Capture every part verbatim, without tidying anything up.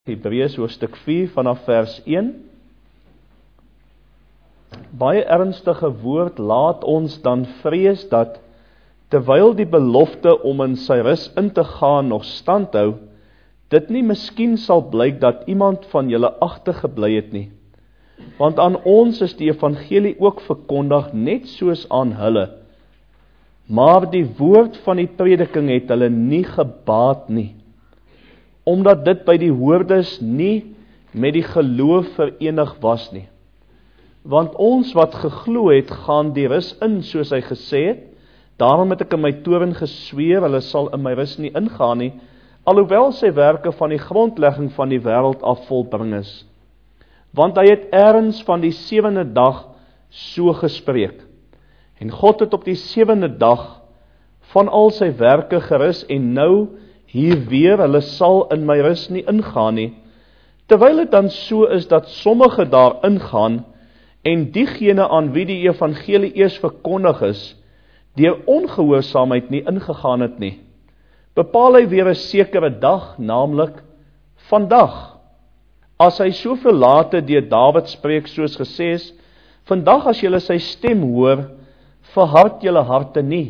Hebreërs hoofstuk vier vanaf vers een. Baie ernstige woord, laat ons dan vrees dat, terwyl die belofte om in sy rus in te gaan nog standhou, dit nie miskien sal blyk dat iemand van julle agtergebly het nie. Want aan ons is die evangelie ook verkondig, net soos aan hulle. Maar die woord van die prediking het hulle nie gebaat nie, omdat dit by die hoorders nie met die geloof verenig was nie. Want ons wat geglo het, gaan die rus in, soos hy gesê het, daarom het ek in my toorn gesweer, hulle sal in my rus nie ingaan nie, alhoewel sy werke van die grondlegging van die wêreld af volbring is. Want hy het eers van die sewende dag so gespreek. En God het op die sewende dag van al sy werke gerus, en nou hier weer, hulle sal in my rus nie ingaan nie, terwyl het dan so is dat sommige daar ingaan, en diegene aan wie die evangelie eers verkondig is, deur ongehoorsaamheid nie ingegaan het nie. Bepaal hy weer 'n sekere dag, naamlik vandag. As hy soveel later deur Dawid spreek, soos gesê is, vandag as julle sy stem hoor, verhard julle harte nie.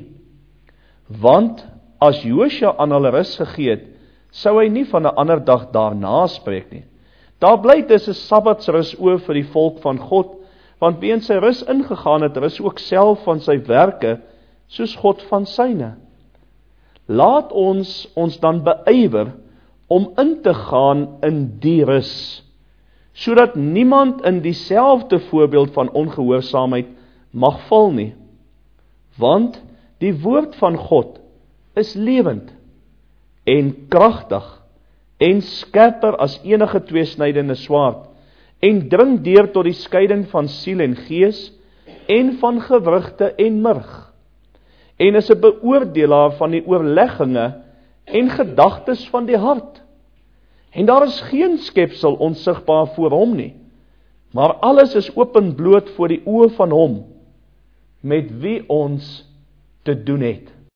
Want as Josua aan hulle rus gegee het, sou hy nie van 'n ander dag daarna spreek nie. Daar bly dus 'n sabbatsrus oor vir die volk van God, want wie in sy rus ingegaan het, rus ook self van sy werke, soos God van syne. Laat ons ons dan beywer om in te gaan in die rus, sodat niemand in dieselfde voorbeeld van ongehoorsaamheid mag val nie. Want die woord van God is lewend en kragtig en skerper as enige tweesnydende swaard, en dring deur tot die skeiding van siel en gees, en van gewrigte en murg, en is 'n beoordelaar van die oorlegginge en gedagtes van die hart. En daar is geen skepsel onsigbaar voor hom nie, maar alles is openbloot voor die oë van hom, met wie ons te doen het.